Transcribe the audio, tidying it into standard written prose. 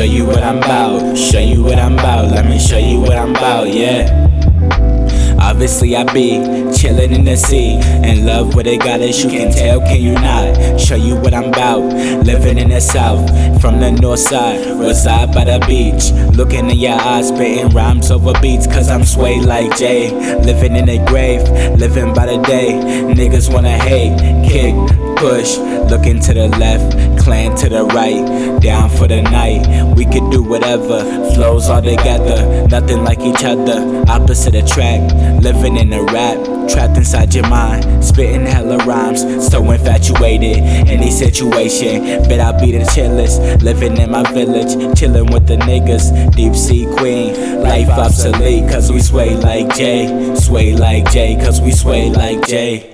show you what I'm about, show you what I'm about, let me show you what I'm about, yeah. Obviously I be chillin' in the sea, in love with a goddess, you can tell, can you not? Show you what I'm about, living in the south, from the north side, reside by the beach. Looking in your eyes, spitting rhymes over beats, cause I'm swayed like Jay. Living in the grave, living by the day. Niggas wanna hate, kick, push, looking to the left, clan to the right, down for the night. We could do whatever, flows all together, nothing like each other, opposite attract. Living in a rap, trapped inside your mind, spitting hella rhymes, so infatuated. Any situation, bet I'll be the chillest. Living in my village, chilling with the niggas, deep sea queen, life obsolete, cause we sway like Jay, sway like Jay, cause we sway like Jay.